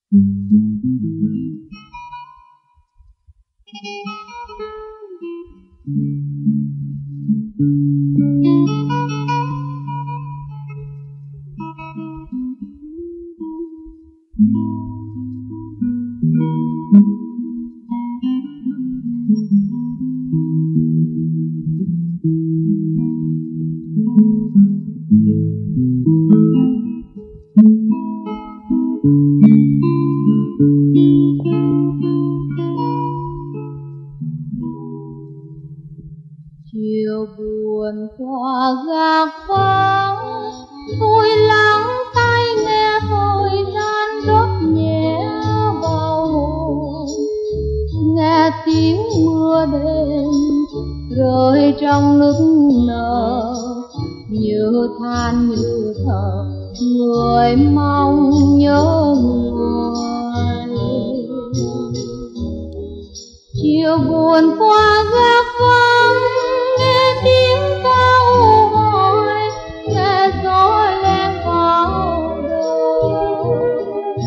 Chiều buồn qua gác vắng, tôi lắng tai nghe thời gian rót nhẹ vào hồn, nghe tiếng mưa đêm rơi trong nức nở, như than như thở người mong nhớ người. Chiều buồn qua gác vắng, nghe tiếng câu hỏi, nghe gió len vào đời.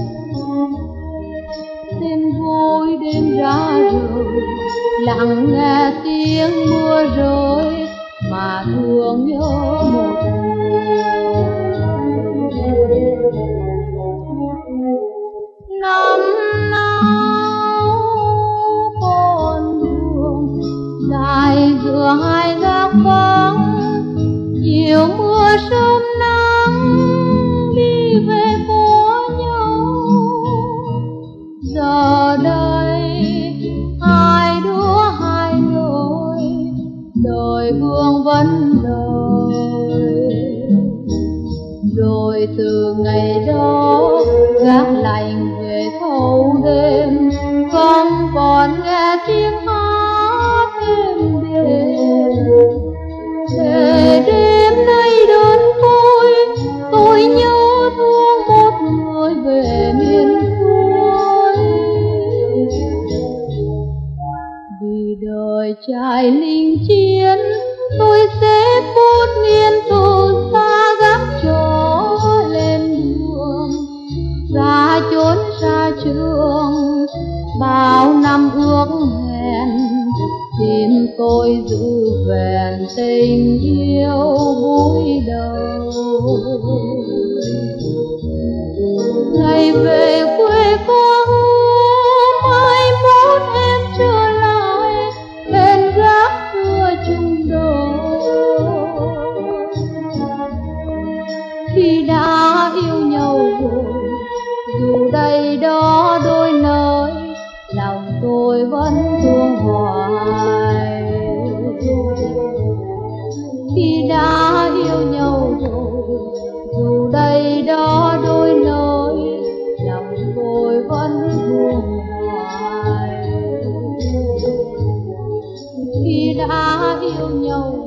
Đêm vui đêm ra rồi, lặng nghe tiếng mưa rơi mà thương nhớ một người. Năm nào con đường dài giữa hai gác vắng, chiều mưa sớm nắng đi về phố nhau. Giờ đây hai đứa hai lối, đời vương vấn đời. Rồi từ ngày đó gác lạnh về thâu đêm, không còn nghe tiếng hát êm đềm. Về đêm nay đơn tôi nhớ thương một người về miền cuối. Vì đời trai linh chiến, tôi sẽ phút nghiêng từ xa gác cho lên đường, ra chốn xa trường. Bao năm ước hẹn, tim tôi giữ vẹn tình yêu vui đầu. Ngày về quê có hứa, mai mốt em trở lại bên gác xưa chung đôi. Khi đã yêu nhau rồi, dù đây đó đôi nơi, lòng tôi vẫn thương hoài. Khi đã yêu nhau rồi, dù đây đó đôi nơi, lòng tôi vẫn thương hoài. Khi đã yêu nhau